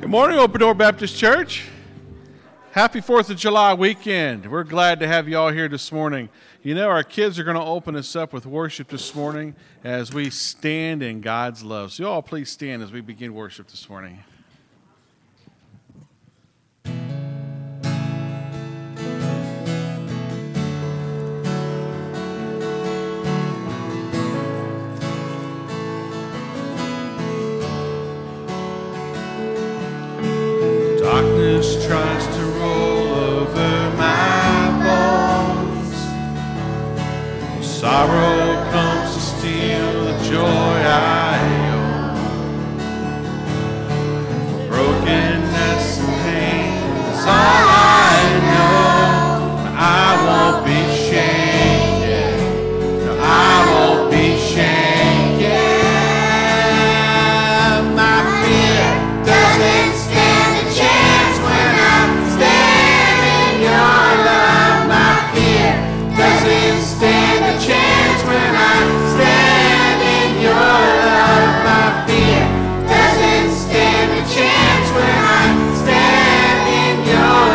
Good morning, Open Door Baptist Church. Happy 4th of July weekend. We're glad to have you all here this morning. You know, our kids are going to open us up with worship this morning as we stand in God's love. So you all please stand as we begin worship this morning. Darkness tries to roll over my bones. Sorrow comes to steal the joy I own. Brokenness and pain is all I know. I won't be shaken. No, I won't be shaken. My fear doesn't stand a chance when I'm standing in your love. My fear doesn't stand a chance when I'm standing in your love. My fear doesn't stand a chance when I'm standing in your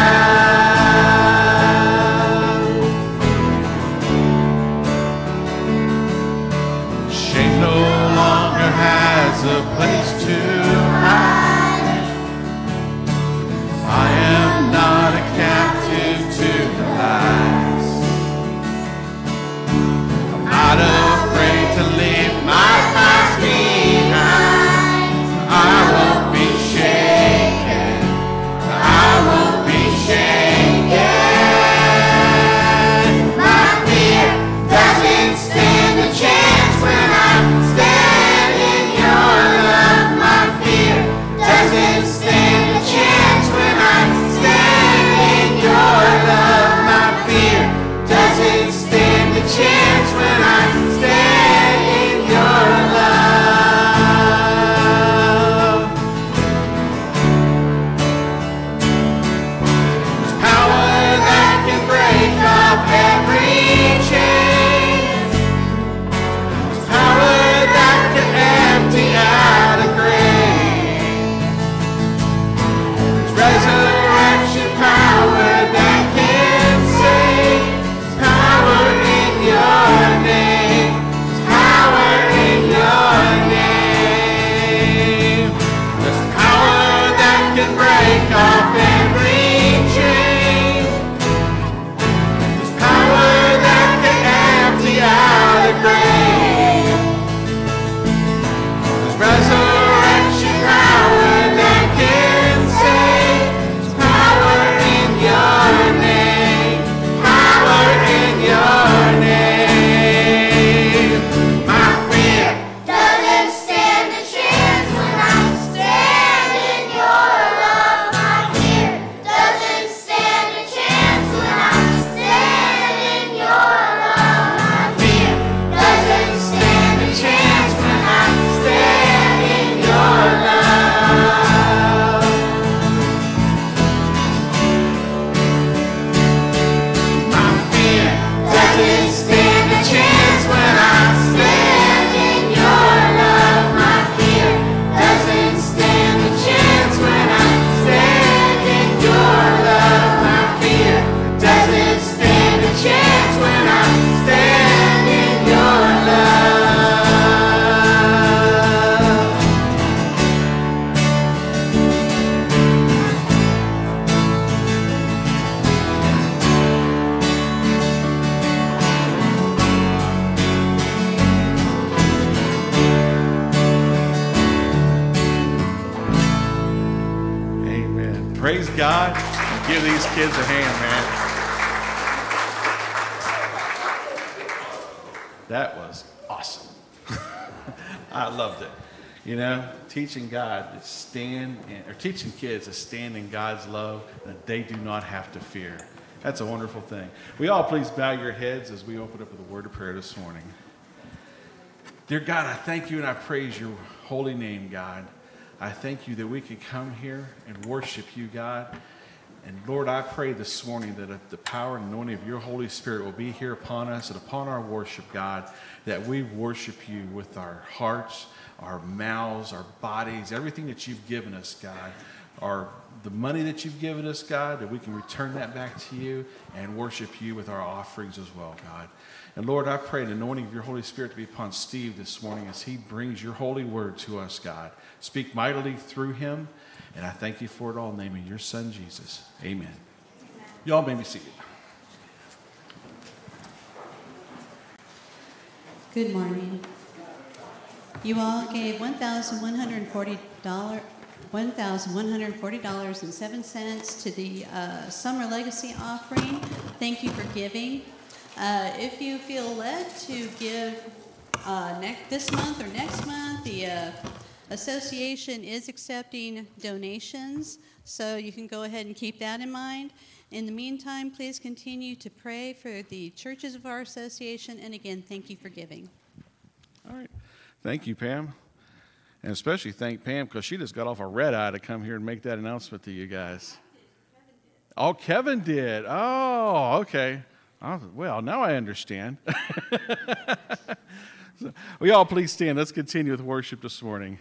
love. Shame no longer has a place to hide. I am not a captive to the lies. I'm not afraid to leave my past behind. I won't be shaken. I won't be shaken. My fear doesn't stand a chance when I'm standing in your love. My fear doesn't stand a chance when I'm standing in your love. My fear doesn't stand a chance when I'm standing in your love. There's power that can break off every chain. There's power that can empty out a grave. There's resurrection power that can save. There's power in your name. There's power in your name. There's power that can break off every chain. There's power that can empty out a grave. There's resurrection power that can save. There's power in your name. Power in your name. My fear doesn't stand a chance when I'm standing in your love. My fear doesn't stand a chance when I'm standing in your love. My fear doesn't stand a chance when I'm standing in your love. My fear doesn't stand a chance when I'm standing in your love. My fear doesn't stand a chance when I'm standing in your love. My fear doesn't stand a chance when I'm standing in your love. Amen. Praise God. Give these kids a hand, man. That was awesome. I loved it. You know, teaching God to stand in, or teaching kids to stand in God's love that they do not have to fear. That's a wonderful thing. We all please bow your heads as we open up with a word of prayer this morning. Dear God, I thank you and I praise your holy name, God. I thank you that we can come here and worship you, God. And Lord, I pray this morning that the power and anointing of your Holy Spirit will be here upon us and upon our worship, God, that we worship you with our hearts, our mouths, our bodies, everything that you've given us, God, the money that you've given us, God, that we can return that back to you and worship you with our offerings as well, God. And Lord, I pray the anointing of your Holy Spirit to be upon Steve this morning as he brings your holy word to us, God. Speak mightily through him, and I thank you for it all in the name of your son, Jesus. Amen. Y'all may be seated. Good morning. You all gave $1,140.07 to the Summer Legacy Offering. Thank you for giving. If you feel led to give this month or next month, the association is accepting donations, so you can go ahead and keep that in mind. In the meantime, please continue to pray for the churches of our association, and again, thank you for giving. All right. Thank you, Pam. And especially thank Pam because she just got off a red eye to come here and make that announcement to you guys. Oh, Kevin did. Oh, okay. Well, now I understand. So, will you all please stand? Let's continue with worship this morning.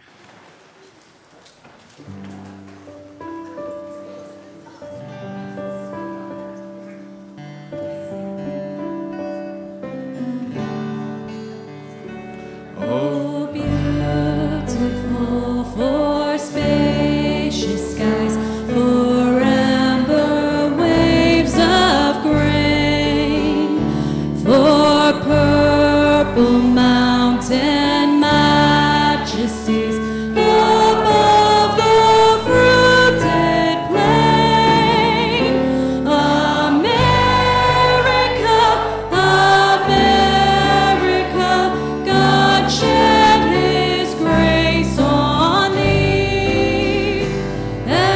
Oh, beautiful for spacious skies, for amber waves of grain, for purple mountain majesties above the fruited plain. America, America, God shed his grace on thee,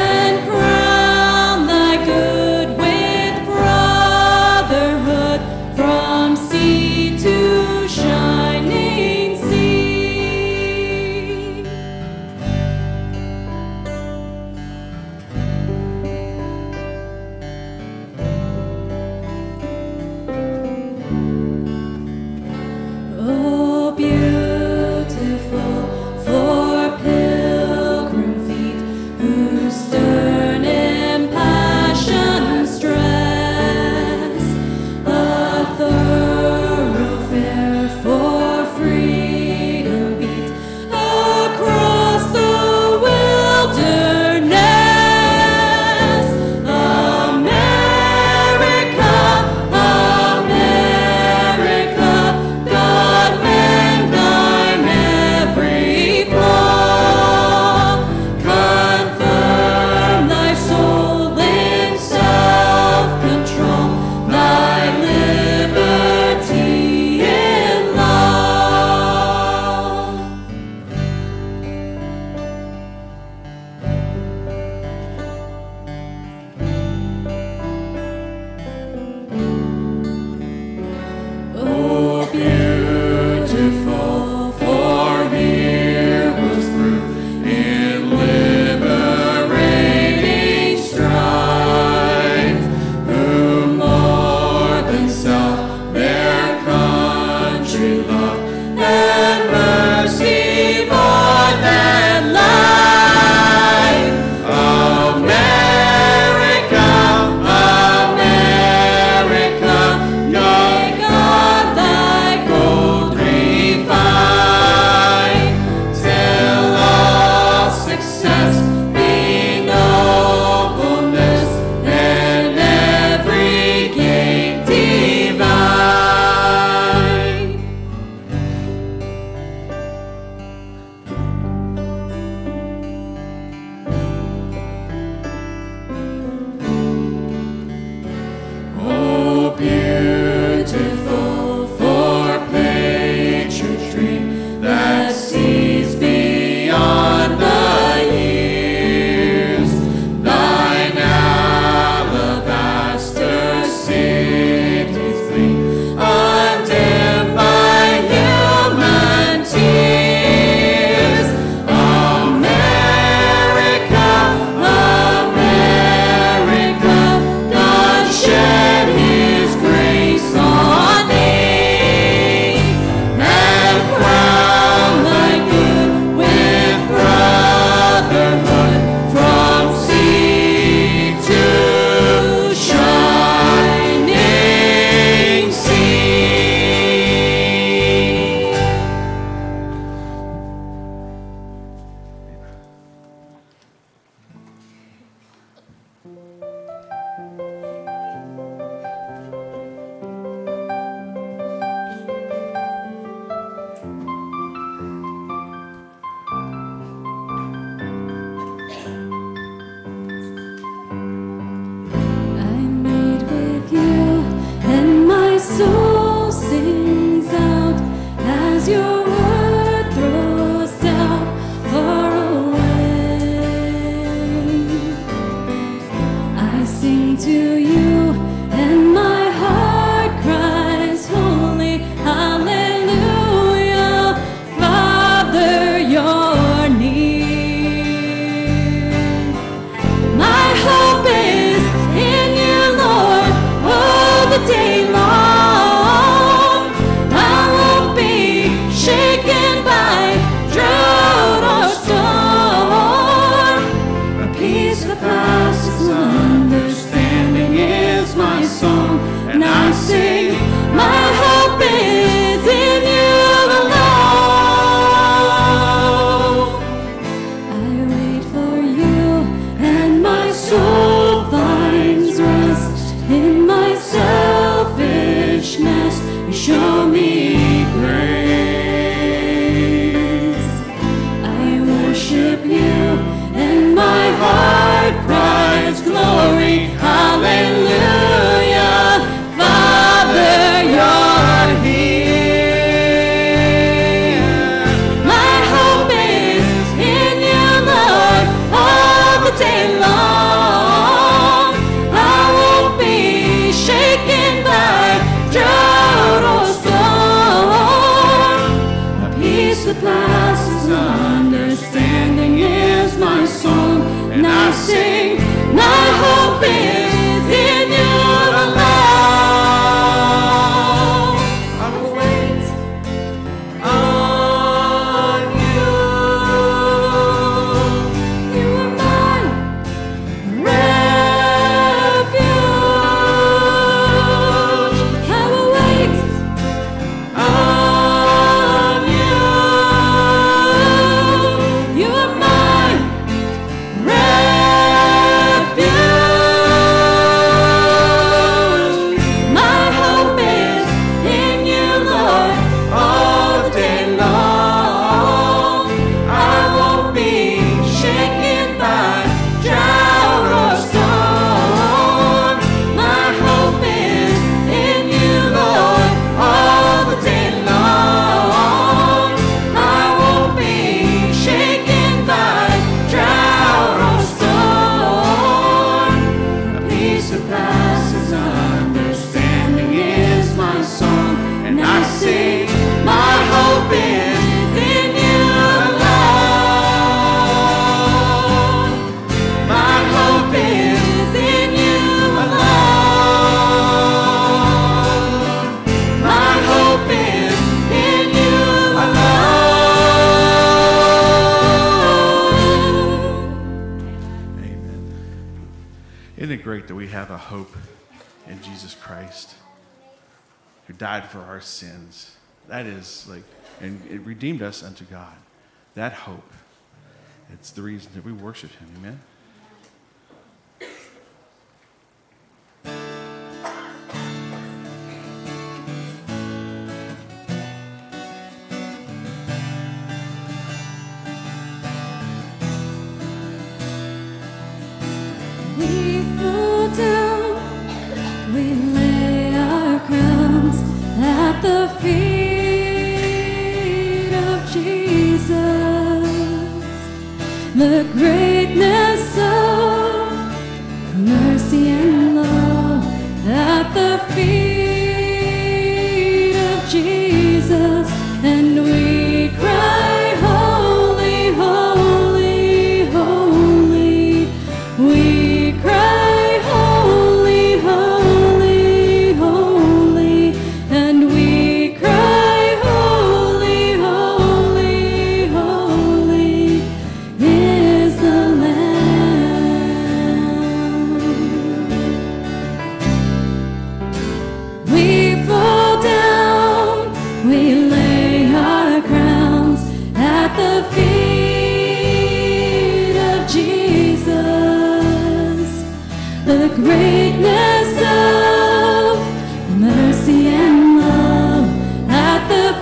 to you, and my heart cries, holy, hallelujah. Father, you're near. My hope is in you, Lord, all the day long. I won't be shaken by drought or storm. A peace that passes understanding is my song, and I sing, my hope is in you alone. I wait for you, and my soul finds rest in my selfishness. You show me grace. I worship you, and my heart cries glory, hallelujah. Father, you're here. My hope is in you, Lord, all the day long. I won't be shaken by drought or storm. A peace that passes understanding is my song, and I sing, my hope is in you alone. I will wait on you. You are my refuge. I will wait on you. You are my refuge. My hope is in you, Lord, all the day long. I won't be shaken by drought or storm. My hope is in you, Lord, all the day long. I won't be shaken by drought or storm. A peace that passes understanding is my song, and I sing, my hope is in you alone. My hope is in you alone. My hope is in you alone. Amen. Isn't it great that we have a hope in Jesus Christ, who died for our sins? That is like, and it redeemed us unto God. That hope, it's the reason that we worship him. Amen. We fall down, we lay our crowns at the feet of Jesus. The greatness of mercy and love at the feet of Jesus, and we cry, holy, holy, holy. We cry, holy, holy, holy, and we cry, holy, holy, holy is the Lamb. We fall down, we lay our crowns at the feet of Jesus. The greatness of mercy and love at the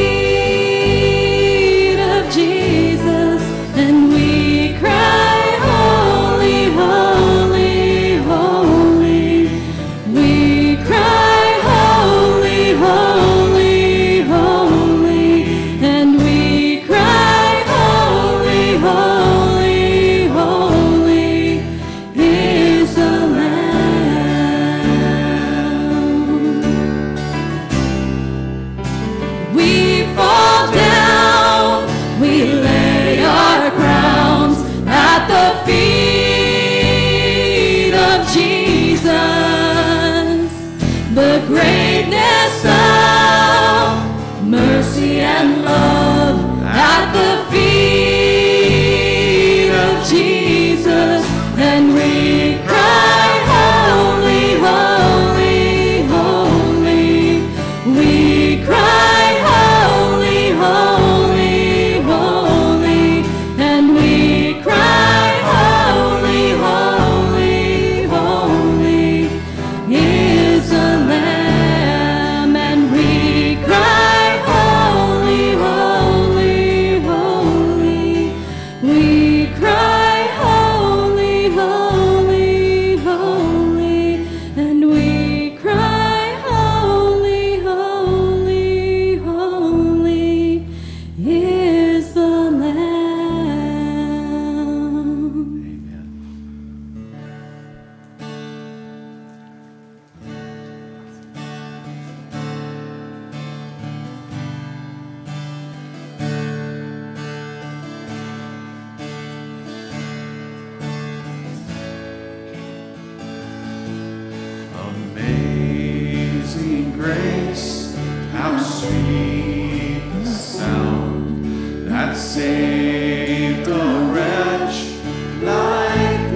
feet of Jesus, and we cry, holy, holy, holy. We cry, holy, holy, holy, and we cry, holy, holy, holy is the Lamb. Jesus, the greatness of mercy and love at the feet of Jesus, and we cry, holy, holy, holy. We cry, holy, holy, holy, and we cry, holy, holy, holy is the Lamb, and we cry, holy, holy, holy. We cry, holy, holy, holy, and we cry, holy, holy, holy is the Lamb. Amen. Amazing grace, how sweet the sound that saved a wretch like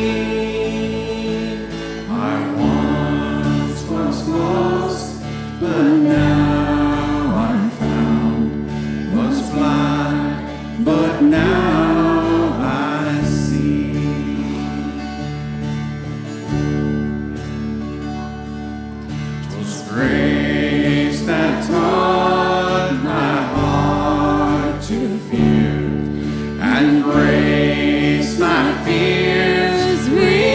me. I once was lost, but now I'm found. Was blind, but now I see. 'Twas grace that taught my heart to fear, and grace my fears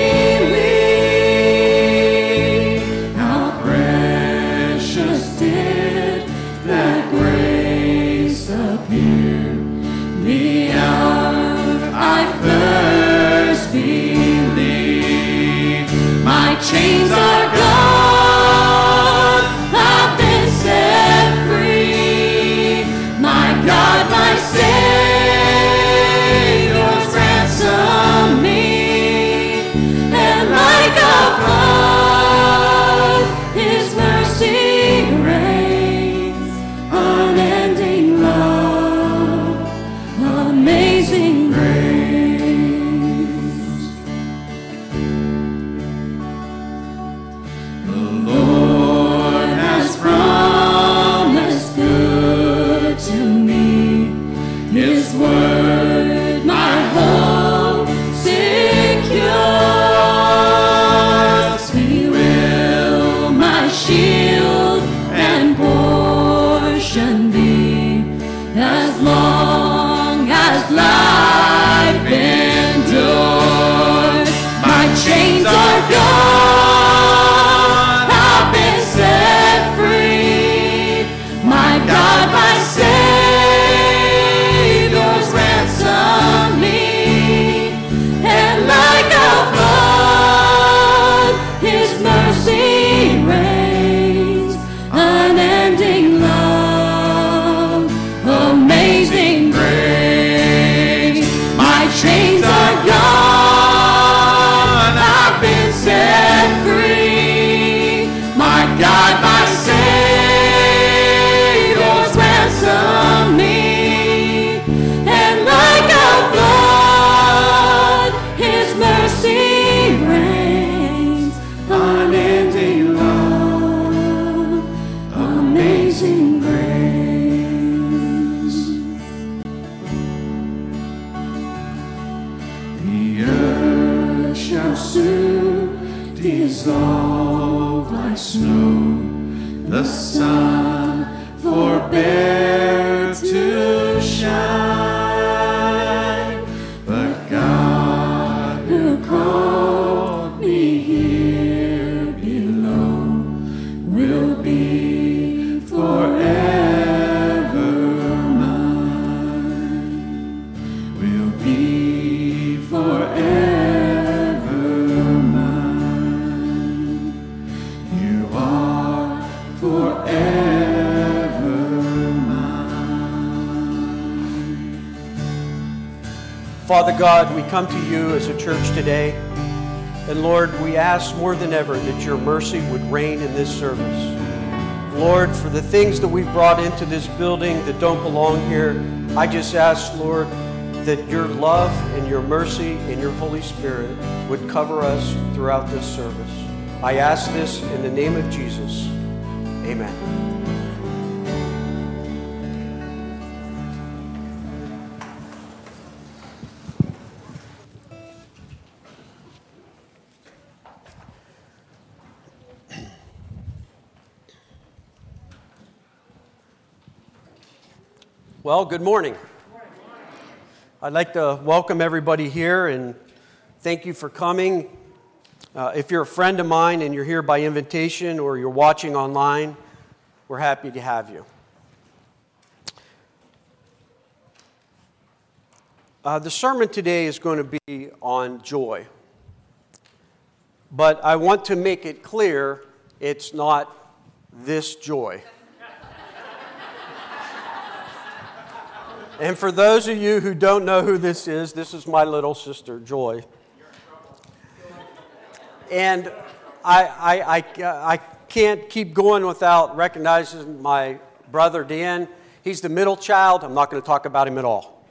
relieved. How precious did that grace appear, the hour I first believed. My chains are gone, I've been set free. My God, my Savior's ransomed me, and like a flood, His mercy reigns. Unending love, amazing grace. The Lord has promised good to me. His word my hope secures. He will my shield and portion be, as long as life endures. My chains are gone, I've been set free. My God, my Savior's ransomed me, and like a flood, His mercy reigns. Unending love, amazing grace. My chains are gone, I've been set free. My God, my Savior's ransomed me, and like a flood, His mercy reigns. Unending love, amazing grace. The earth shall soon dissolve like snow. The sun forbear to shine, but God who called me here below will be forever mine. Will be forever mine. You are forever mine. Father God, we come to you as a church today, And Lord, we ask more than ever that your mercy would reign in this service. Lord, for the things that we've brought into this building that don't belong here, I just ask, Lord, that your love and your mercy and your Holy Spirit would cover us throughout this service. I ask this in the name of Jesus. Amen. Well, good morning. I'd like to welcome everybody here and thank you for coming. If you're a friend of mine and you're here by invitation or you're watching online, we're happy to have you. The sermon today is going to be on joy. But I want to make it clear it's not this joy. And for those of you who don't know who this is my little sister, Joy. And I can't keep going without recognizing my brother, Dan. He's the middle child. I'm not going to talk about him at all.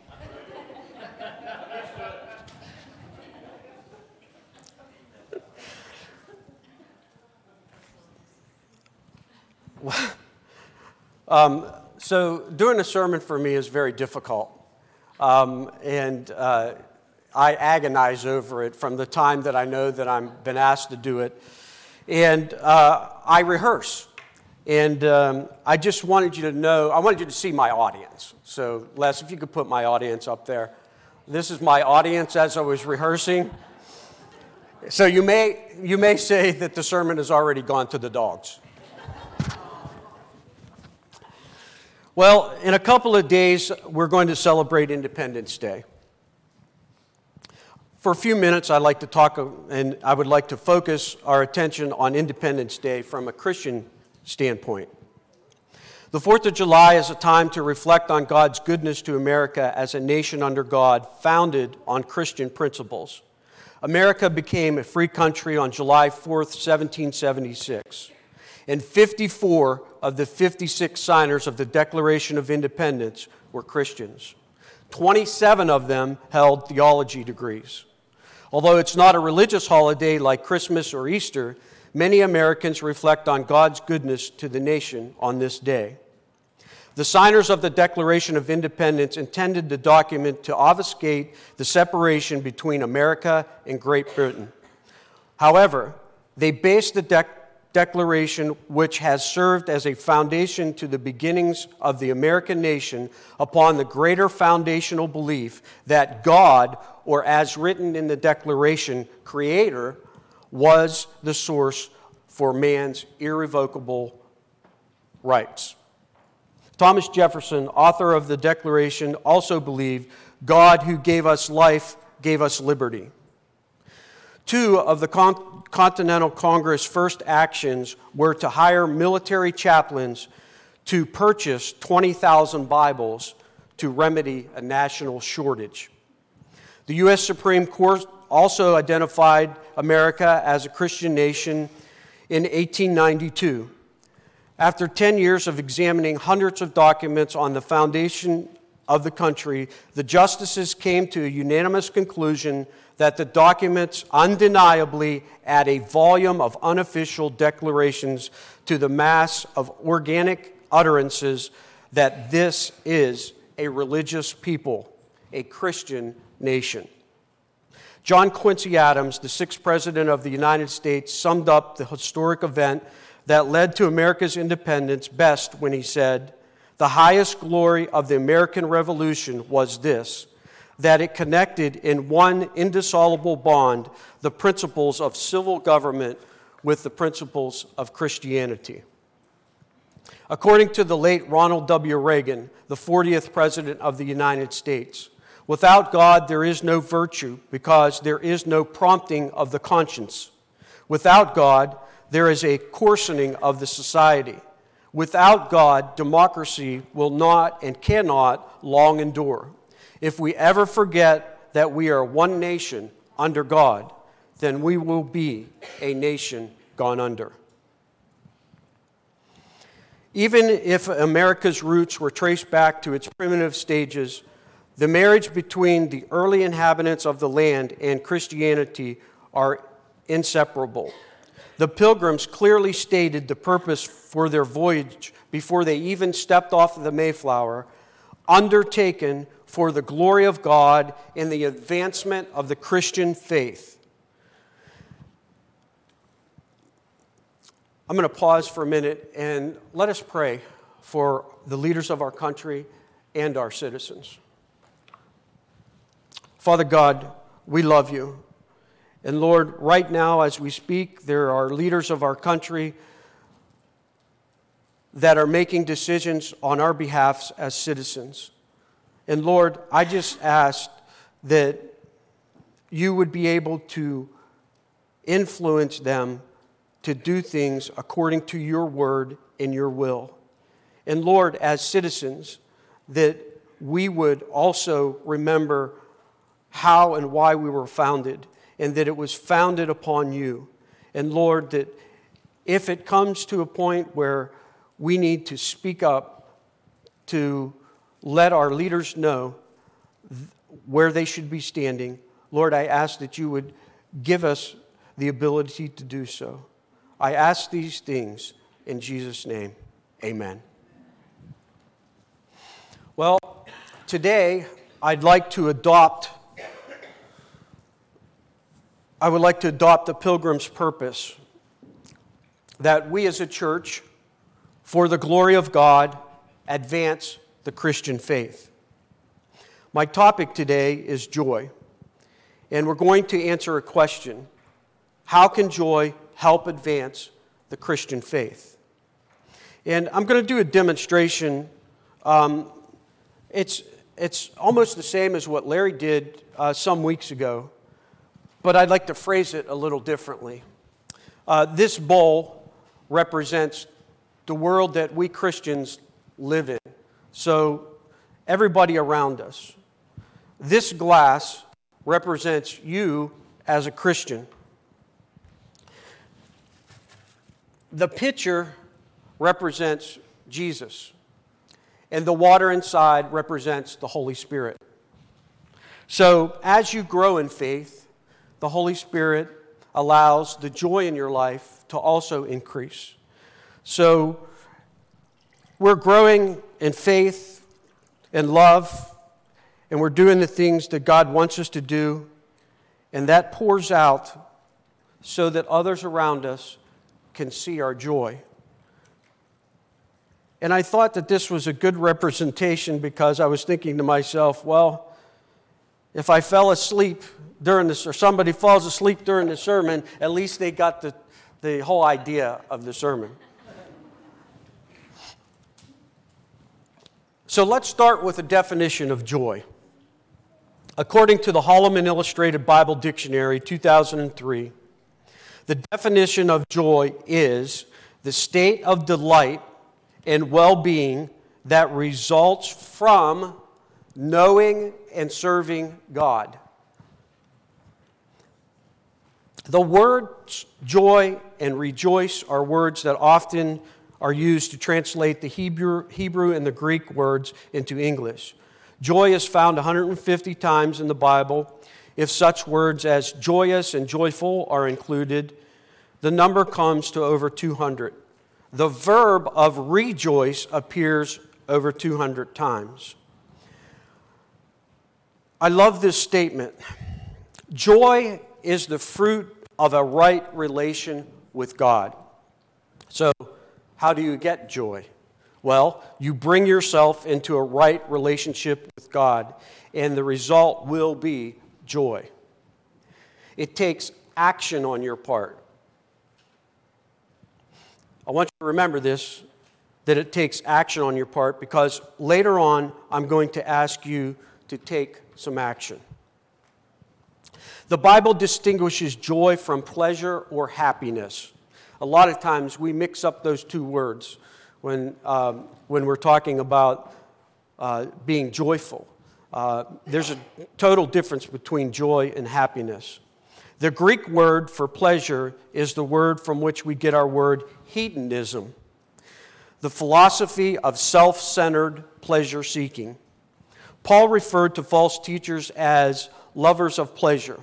So doing a sermon for me is very difficult, and I agonize over it from the time that I know that I've been asked to do it, and I rehearse, and I just wanted you to know, I wanted you to see my audience. So Les, if you could put my audience up there. This is my audience as I was rehearsing. So you may say that the sermon has already gone to the dogs. Well, in a couple of days, we're going to celebrate Independence Day. For a few minutes, I'd like to talk, and I would like to focus our attention on Independence Day from a Christian standpoint. The 4th of July is a time to reflect on God's goodness to America as a nation under God, founded on Christian principles. America became a free country on July 4th, 1776. And 54 of the 56 signers of the Declaration of Independence were Christians. 27 of them held theology degrees. Although it's not a religious holiday like Christmas or Easter, many Americans reflect on God's goodness to the nation on this day. The signers of the Declaration of Independence intended the document to obfuscate the separation between America and Great Britain. However, they based the Declaration, which has served as a foundation to the beginnings of the American nation, upon the greater foundational belief that God, or as written in the Declaration, Creator, was the source for man's irrevocable rights. Thomas Jefferson, author of the Declaration, also believed God, who gave us life, gave us liberty. Two of the Continental Congress' first actions were to hire military chaplains to purchase 20,000 Bibles to remedy a national shortage. The U.S. Supreme Court also identified America as a Christian nation in 1892. After 10 years of examining hundreds of documents on the foundation of the country, the justices came to a unanimous conclusion that the documents undeniably add a volume of unofficial declarations to the mass of organic utterances that this is a religious people, a Christian nation. John Quincy Adams, the 6th President of the United States, summed up the historic event that led to America's independence best when he said, "The highest glory of the American Revolution was this, that it connected in one indissoluble bond the principles of civil government with the principles of Christianity." According to the late Ronald W. Reagan, the 40th President of the United States, without God there is no virtue because there is no prompting of the conscience. Without God, there is a coarsening of the society. Without God, democracy will not and cannot long endure. If we ever forget that we are one nation under God, then we will be a nation gone under. Even if America's roots were traced back to its primitive stages, the marriage between the early inhabitants of the land and Christianity are inseparable. The Pilgrims clearly stated the purpose for their voyage before they even stepped off of the Mayflower, undertaken for the glory of God and the advancement of the Christian faith. I'm going to pause for a minute and let us pray for the leaders of our country and our citizens. Father God, we love you. And Lord, right now as we speak, there are leaders of our country that are making decisions on our behalf as citizens. And Lord, I just ask that you would be able to influence them to do things according to your word and your will. And Lord, as citizens, that we would also remember how and why we were founded, and that it was founded upon you. And Lord, that if it comes to a point where we need to speak up to let our leaders know where they should be standing, Lord, I ask that you would give us the ability to do so. I ask these things in Jesus' name. Amen. Well, today I would like to adopt the Pilgrim's purpose, that we as a church, for the glory of God, advance the Christian faith. My topic today is joy, and we're going to answer a question: how can joy help advance the Christian faith? And I'm going to do a demonstration. It's almost the same as what Larry did some weeks ago, but I'd like to phrase it a little differently. This bowl represents the world that we Christians live in, so everybody around us. This glass represents you as a Christian. The pitcher represents Jesus, and the water inside represents the Holy Spirit. So as you grow in faith, the Holy Spirit allows the joy in your life to also increase. So we're growing in faith and love, and we're doing the things that God wants us to do, and that pours out so that others around us can see our joy. And I thought that this was a good representation because I was thinking to myself, well, if I fell asleep during this, or somebody falls asleep during the sermon, at least they got the whole idea of the sermon. So let's start with a definition of joy. According to the Holloman Illustrated Bible Dictionary, 2003, the definition of joy is the state of delight and well-being that results from knowing and serving God. The words joy and rejoice are words that often are used to translate the Hebrew and the Greek words into English. Joy is found 150 times in the Bible. If such words as joyous and joyful are included, the number comes to over 200. The verb of rejoice appears over 200 times. I love this statement. Joy is the fruit of a right relation with God. So, how do you get joy? Well, you bring yourself into a right relationship with God, and the result will be joy. It takes action on your part. I want you to remember this, that it takes action on your part, because later on I'm going to ask you to take some action. The Bible distinguishes joy from pleasure or happiness. A lot of times we mix up those two words when we're talking about being joyful. There's a total difference between joy and happiness. The Greek word for pleasure is the word from which we get our word hedonism, the philosophy of self-centered pleasure seeking. Paul referred to false teachers as lovers of pleasure.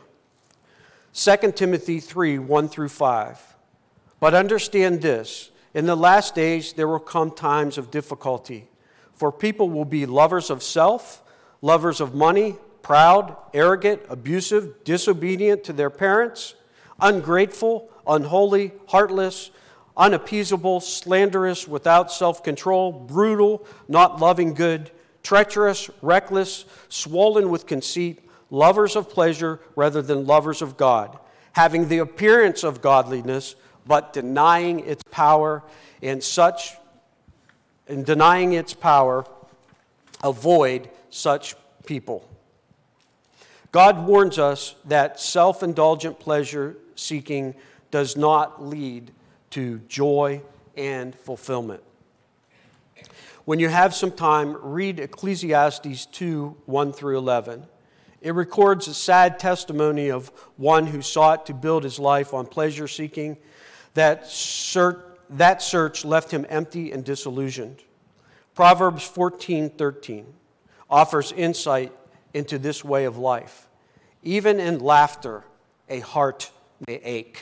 2 Timothy 3, 1 through 5. But understand this, in the last days there will come times of difficulty, for people will be lovers of self, lovers of money, proud, arrogant, abusive, disobedient to their parents, ungrateful, unholy, heartless, unappeasable, slanderous, without self-control, brutal, not loving good, treacherous, reckless, swollen with conceit, lovers of pleasure rather than lovers of God, having the appearance of godliness, but denying its power, and denying its power, avoid such people. God warns us that self-indulgent pleasure seeking does not lead to joy and fulfillment. When you have some time, read Ecclesiastes 2, 1 through 11. It records a sad testimony of one who sought to build his life on pleasure seeking. That search left him empty and disillusioned. Proverbs 14:13 offers insight into this way of life. Even in laughter, a heart may ache.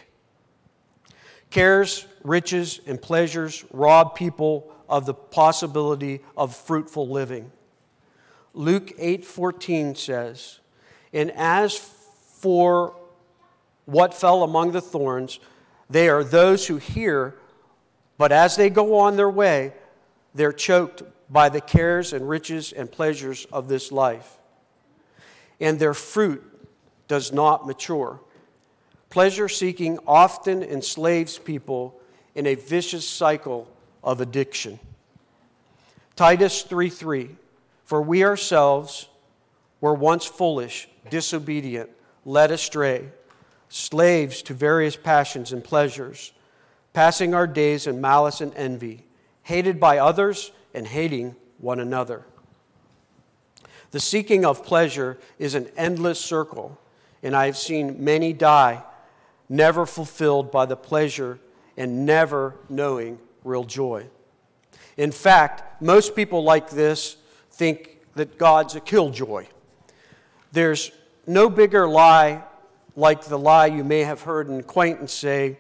Cares, riches, and pleasures rob people of the possibility of fruitful living. Luke 8:14 says, "And as for what fell among the thorns, they are those who hear, but as they go on their way, they're choked by the cares and riches and pleasures of this life. And their fruit does not mature." Pleasure seeking often enslaves people in a vicious cycle of addiction. Titus 3:3, "For we ourselves were once foolish, disobedient, led astray, slaves to various passions and pleasures, passing our days in malice and envy, hated by others and hating one another." The seeking of pleasure is an endless circle, and I have seen many die, never fulfilled by the pleasure and never knowing real joy. In fact, most people like this think that God's a killjoy. There's no bigger lie like the lie you may have heard an acquaintance say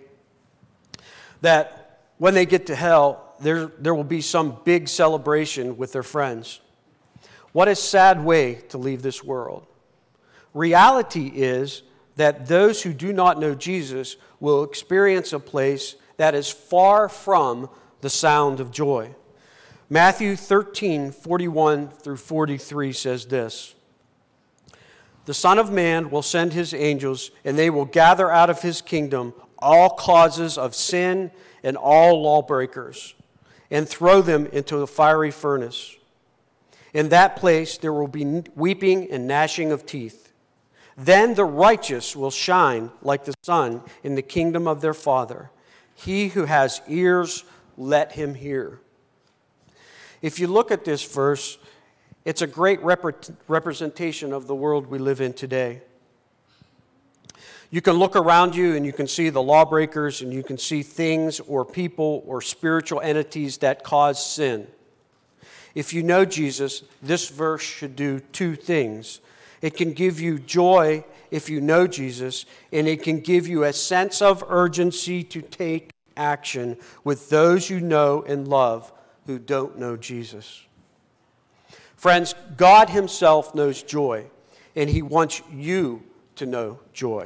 that when they get to hell, there will be some big celebration with their friends. What a sad way to leave this world. Reality is that those who do not know Jesus will experience a place that is far from the sound of joy. Matthew 13:41 through 43 says this, "The Son of Man will send his angels, and they will gather out of his kingdom all causes of sin and all lawbreakers, and throw them into the fiery furnace. In that place there will be weeping and gnashing of teeth. Then the righteous will shine like the sun in the kingdom of their Father. He who has ears, let him hear." If you look at this verse, it's a great representation of the world we live in today. You can look around you and you can see the lawbreakers, and you can see things or people or spiritual entities that cause sin. If you know Jesus, this verse should do two things. It can give you joy if you know Jesus, and it can give you a sense of urgency to take action with those you know and love who don't know Jesus. Friends, God himself knows joy, and he wants you to know joy.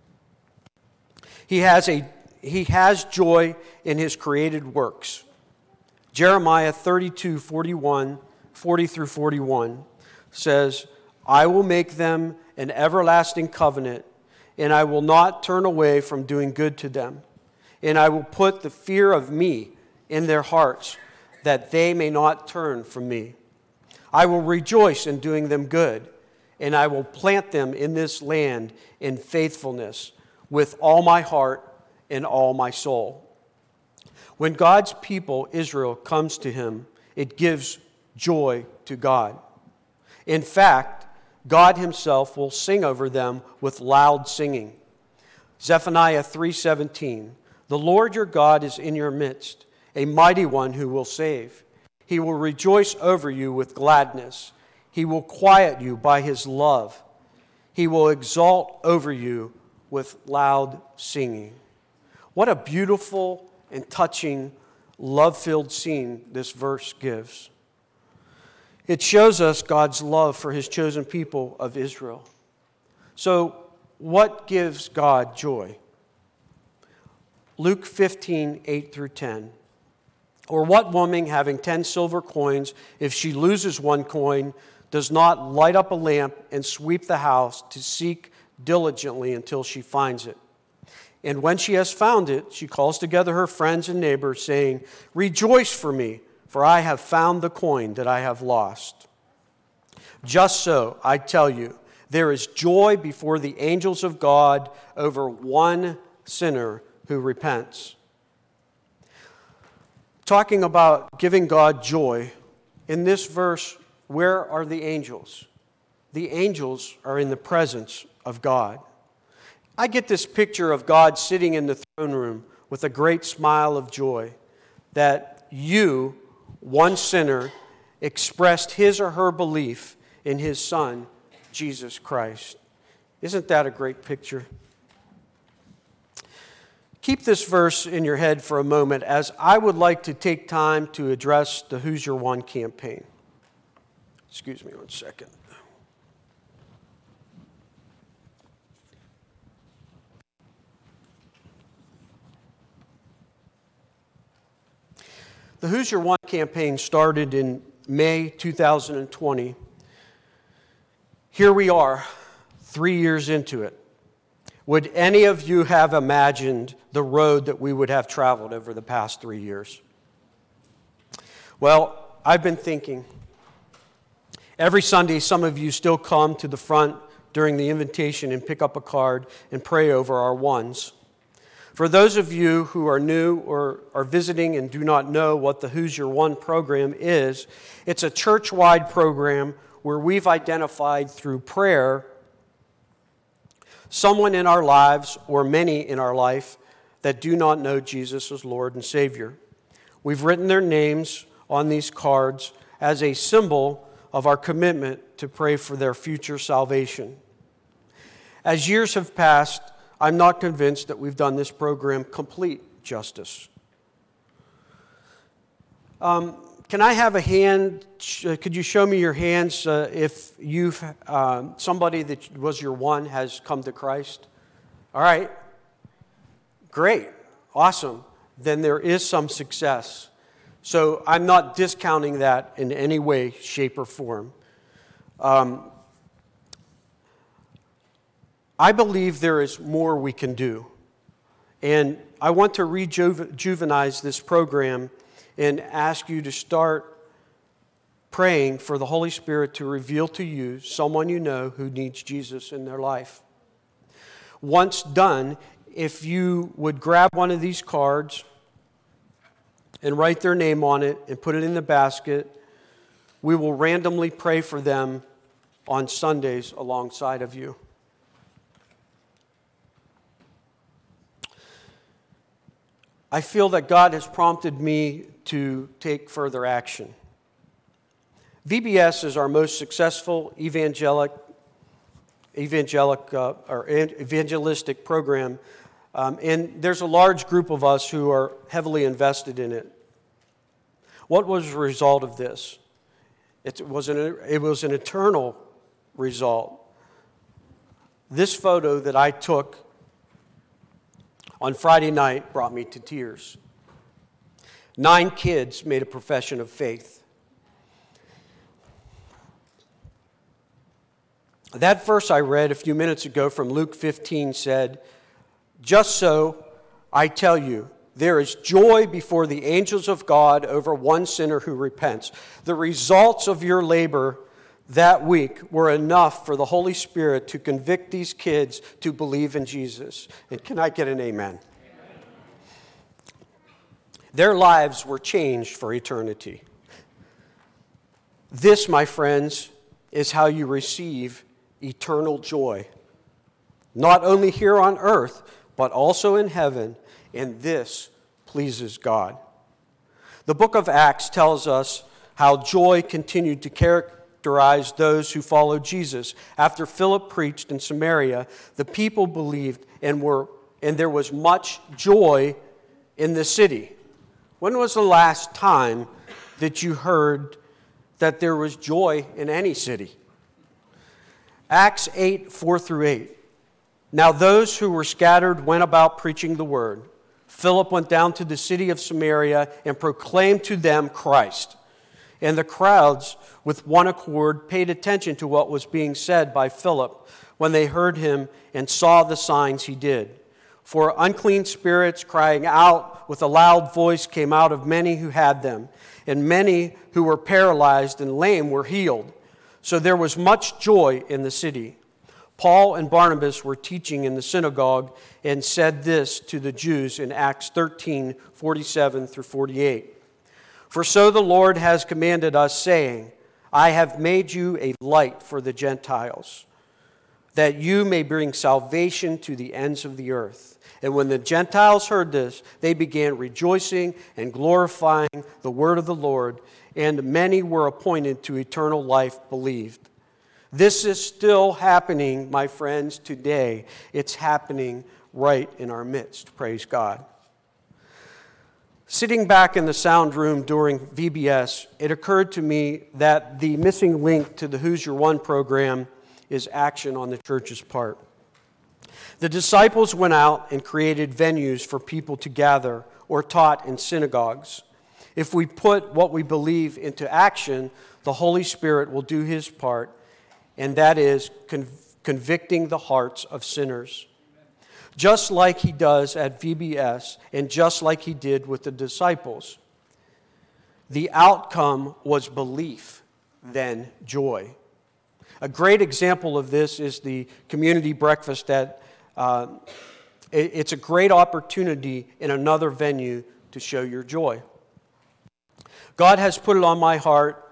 He has joy in his created works. Jeremiah 32:40 through 41 says, "I will make them an everlasting covenant, and I will not turn away from doing good to them. And I will put the fear of me in their hearts, that they may not turn from me. I will rejoice in doing them good, and I will plant them in this land in faithfulness with all my heart and all my soul." When God's people, Israel, comes to him, it gives joy to God. In fact, God himself will sing over them with loud singing. Zephaniah 3:17, the Lord your God is in your midst, a mighty one who will save. He will rejoice over you with gladness. He will quiet you by his love. He will exalt over you with loud singing. What a beautiful and touching, love-filled scene this verse gives. It shows us God's love for his chosen people of Israel. So, what gives God joy? Luke 15:8-10. Or what woman having 10 silver coins, if she loses one coin, does not light up a lamp and sweep the house to seek diligently until she finds it? And when she has found it, she calls together her friends and neighbors, saying, rejoice for me, for I have found the coin that I have lost. Just so, I tell you, there is joy before the angels of God over one sinner who repents. Talking about giving God joy, in this verse, where are the angels? The angels are in the presence of God. I get this picture of God sitting in the throne room with a great smile of joy that you, one sinner, expressed his or her belief in his Son, Jesus Christ. Isn't that a great picture? Keep this verse in your head for a moment, as I would like to take time to address the Who's Your One campaign. Excuse me one second. The Who's Your One campaign started in May 2020. Here we are, 3 years into it. Would any of you have imagined the road that we would have traveled over the past 3 years? Well, I've been thinking. Every Sunday, some of you still come to the front during the invitation and pick up a card and pray over our ones. For those of you who are new or are visiting and do not know what the Who's Your One program is, it's a church-wide program where we've identified through prayer someone in our lives or many in our life that do not know Jesus as Lord and Savior. We've written their names on these cards as a symbol of our commitment to pray for their future salvation. As years have passed, I'm not convinced that we've done this program complete justice. Can I have a hand? Could you show me your hands if you've somebody that was your one has come to Christ? All right. Great. Awesome. Then there is some success. So I'm not discounting that in any way, shape, or form. I believe there is more we can do. And I want to rejuvenize this program and ask you to start praying for the Holy Spirit to reveal to you someone you know who needs Jesus in their life. Once done, if you would grab one of these cards and write their name on it and put it in the basket, we will randomly pray for them on Sundays alongside of you. I feel that God has prompted me to take further action. VBS is our most successful evangelistic program, and there's a large group of us who are heavily invested in it. What was the result of this? It was an eternal result. This photo that I took on Friday night brought me to tears. 9 kids made a profession of faith. That verse I read a few minutes ago from Luke 15 said, just so, I tell you, there is joy before the angels of God over one sinner who repents. The results of your labor that week were enough for the Holy Spirit to convict these kids to believe in Jesus. And can I get an amen? Their lives were changed for eternity. This, my friends, is how you receive eternal joy. Not only here on earth, but also in heaven, and this pleases God. The book of Acts tells us how joy continued to characterize those who followed Jesus. After Philip preached in Samaria, the people believed and there was much joy in the city. When was the last time that you heard that there was joy in any city? Acts 8, 4 through 8. Now those who were scattered went about preaching the word. Philip went down to the city of Samaria and proclaimed to them Christ. And the crowds, with one accord, paid attention to what was being said by Philip when they heard him and saw the signs he did. For unclean spirits, crying out with a loud voice, came out of many who had them, and many who were paralyzed and lame were healed. So there was much joy in the city. Paul and Barnabas were teaching in the synagogue and said this to the Jews in Acts 13, 47 through 48. For so the Lord has commanded us, saying, I have made you a light for the Gentiles, that you may bring salvation to the ends of the earth. And when the Gentiles heard this, they began rejoicing and glorifying the word of the Lord, and many were appointed to eternal life believed. This is still happening, my friends, today. It's happening right in our midst. Praise God. Sitting back in the sound room during VBS, it occurred to me that the missing link to the Who's Your One program is action on the church's part. The disciples went out and created venues for people to gather or taught in synagogues. If we put what we believe into action, the Holy Spirit will do his part, and that is convicting the hearts of sinners. Just like he does at VBS and just like he did with the disciples. The outcome was belief, then joy. A great example of this is the community breakfast that it's a great opportunity in another venue to show your joy. God has put it on my heart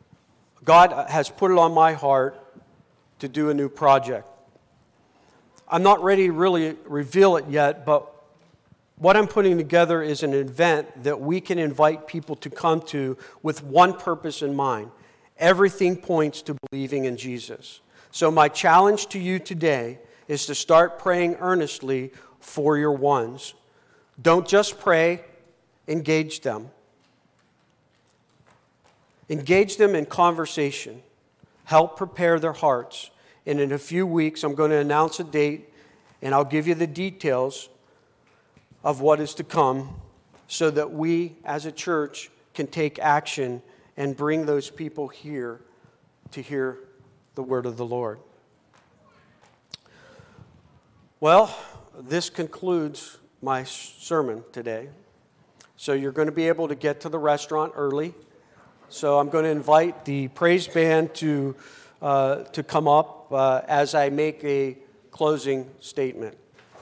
to do a new project. I'm not ready to really reveal it yet, but what I'm putting together is an event that we can invite people to come to with one purpose in mind. Everything points to believing in Jesus. So my challenge to you today is to start praying earnestly for your ones. Don't just pray, engage them. Engage them in conversation. Help prepare their hearts. And in a few weeks, I'm going to announce a date, and I'll give you the details of what is to come so that we as a church can take action and bring those people here to hear the word of the Lord. Well, this concludes my sermon today. So you're going to be able to get to the restaurant early. So I'm going to invite the praise band to come up as I make a closing statement.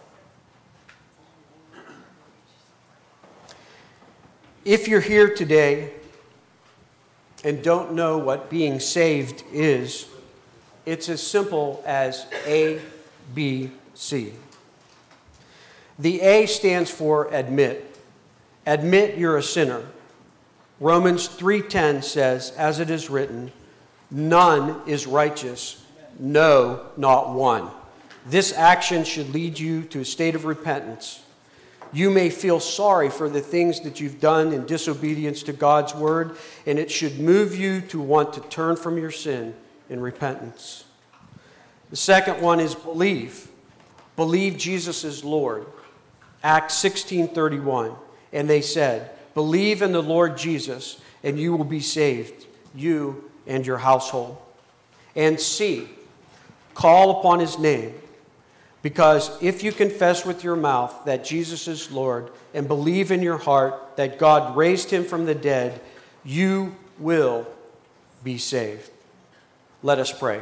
If you're here today and don't know what being saved is, it's as simple as A, B, C. The A stands for admit. Admit you're a sinner. Romans 3:10 says, as it is written, none is righteous, no, not one. This action should lead you to a state of repentance. You may feel sorry for the things that you've done in disobedience to God's word, and it should move you to want to turn from your sin in repentance. The second one is believe. Believe Jesus is Lord. Acts 16:31. And they said, believe in the Lord Jesus, and you will be saved, you and your household. And C, call upon his name. Because if you confess with your mouth that Jesus is Lord and believe in your heart that God raised him from the dead, you will be saved. Let us pray.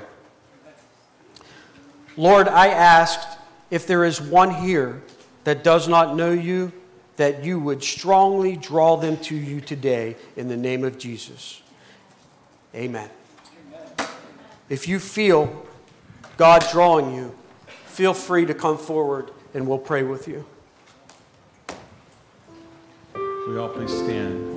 Lord, I asked if there is one here that does not know you, that you would strongly draw them to you today in the name of Jesus. Amen. If you feel God drawing you, feel free to come forward and we'll pray with you. We all please stand.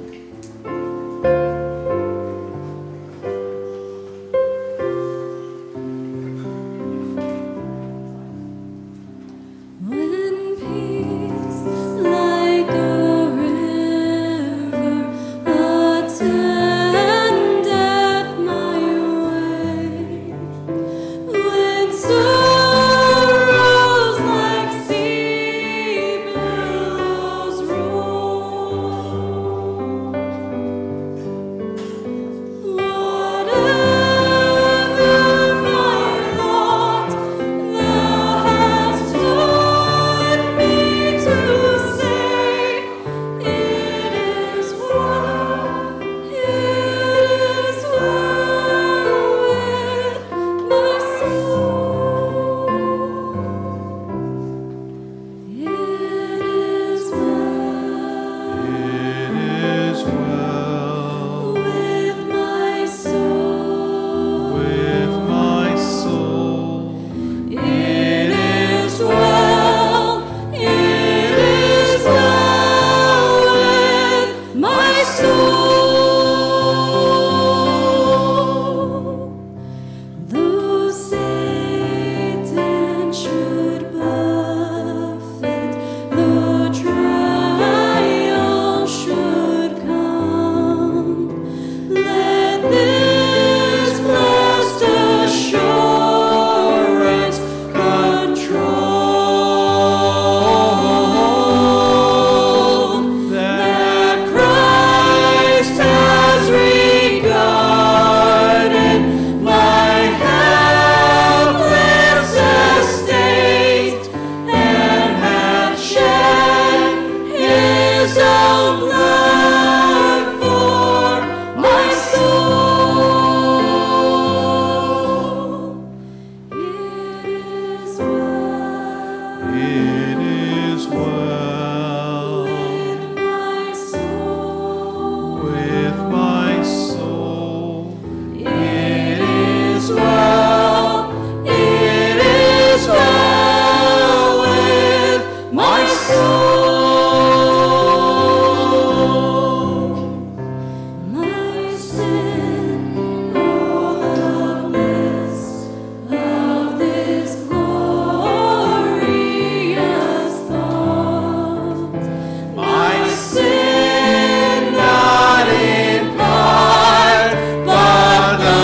When peace like a river attendeth my way, when sorrows like sea billows roll, whatever my lot, thou hast taught me to say, it is well with my soul. It is well It is well with my soul. with my soul. It is well with my soul. Though Satan should buffet, though trial should come, let this blessed assurance control, that Christ has regarded my helpless estate, and hath shed his own blood for my soul. It is well It is well with my soul. with my soul. It is well with my soul. My sin, oh, the bliss of this glorious thought. My sin, not in part, but the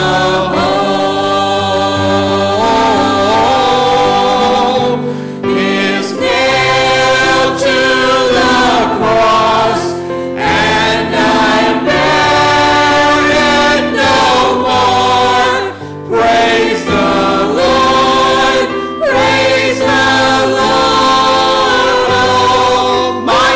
whole, is nailed to the cross, and I bear it no more. Praise the Lord, praise the Lord, oh my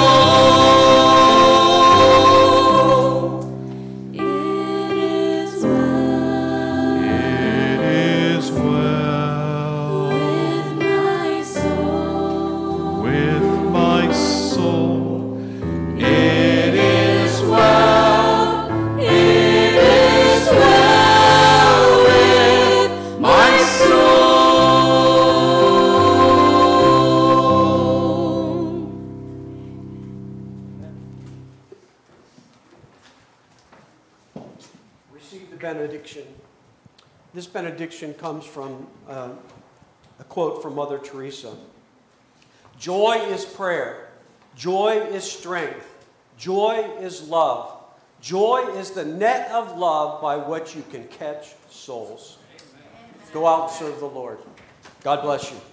soul. It is well It is well with my soul. with my soul. It is well with my soul. Receive the benediction. This benediction comes from a quote from Mother Teresa. Joy is prayer. Joy is strength. Joy is love. Joy is the net of love by which you can catch souls. Go out and serve the Lord. God bless you.